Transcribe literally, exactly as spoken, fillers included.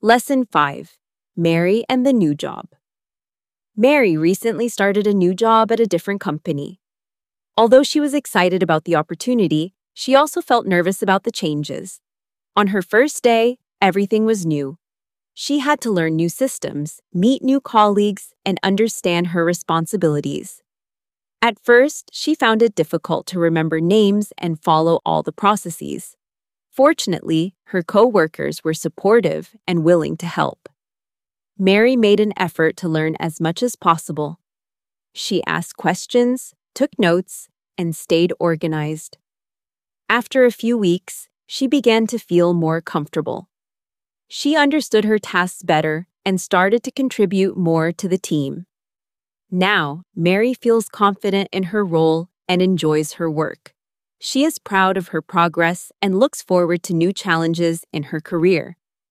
Lesson five. Mary and the New Job. Mary recently started a new job at a different company. Although she was excited about the opportunity, she also felt nervous about the changes. On her first day, everything was new. She had to learn new systems, meet new colleagues, and understand her responsibilities. At first, she found it difficult to remember names and follow all the processes. Fortunately, her co-workers were supportive and willing to help. Mary made an effort to learn as much as possible. She asked questions, took notes, and stayed organized. After a few weeks, she began to feel more comfortable. She understood her tasks better and started to contribute more to the team. Now, Mary feels confident in her role and enjoys her work. She is proud of her progress and looks forward to new challenges in her career.